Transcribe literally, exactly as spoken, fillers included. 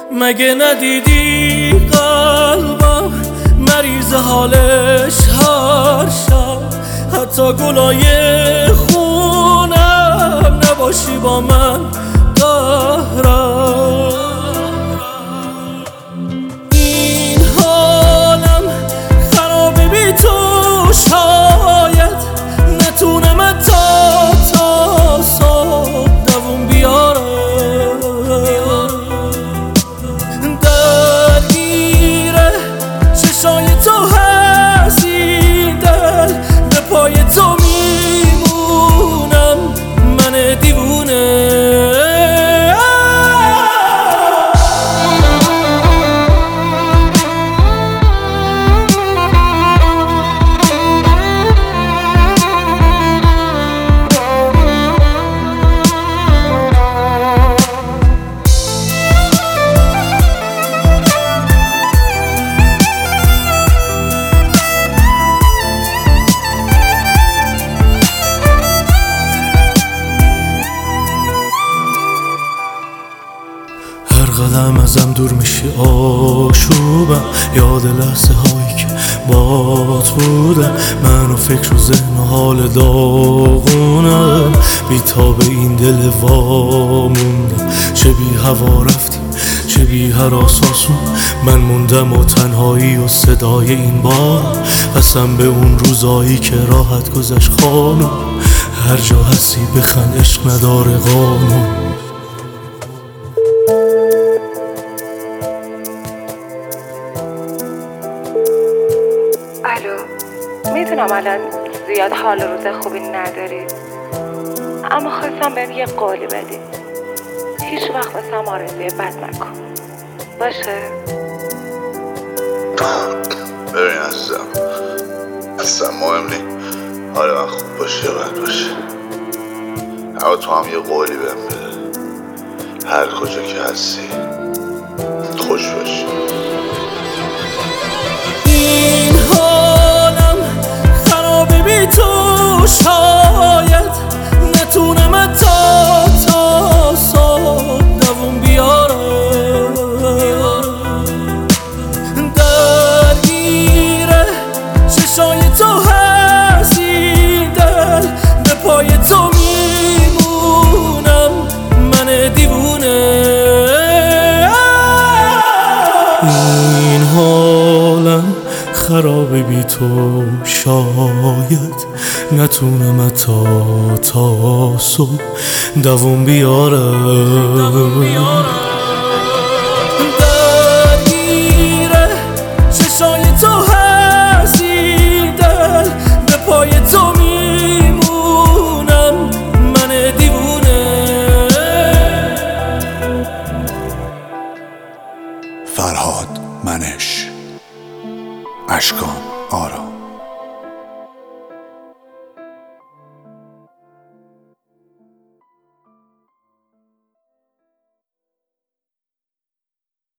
مگه ندیدی قلبم مریض حالش هر شب؟ حتی گلای خونم نباشی با من قهرم. این حالم خرابه بی تو، شاید نتونم تا تا صبح دووم بیارم. درگیره چشای تو هست این دل، به پای تو میمونم من دیوونه. قدم ازم دور میشی آشوبم، یاد لحظه هایی که بات بودم. من و فکر و ذهن و حال داغونم، بی تاب این دل واموندم. چه بی هوا رفتیم چه بی هراس آسون، من موندم و تنهایی و صدای این بار. قسم به اون روزایی که راحت گذشت خانم، هر جا هستی بخند عشق نداره قانون. الو، میدونم الان زیاد حال روز خوبی نداری، اما خواستم بهم یه قولی بدی. هیچ وقت واسم آرزوی بد نکن، باشه؟ ببین عزیزم، اصلا مهم نی حال من خوب باشه بد باشه، اما تو هم یه قولی بهم بده. هر کجا که هستی خوش باشی. تو شاید نتونم تا تا صبح دووم بیارم. درگیره چشای تو هست این دل، به پای تو میمونم من دیوونه. این حالم خرابه بی تو، شاید نتونم تا تا صبح دووم بیارم. درگیره چشای تو هست این دل، به پای تو میمونم من دیوونه. فرهاد منش، اشکان آرام.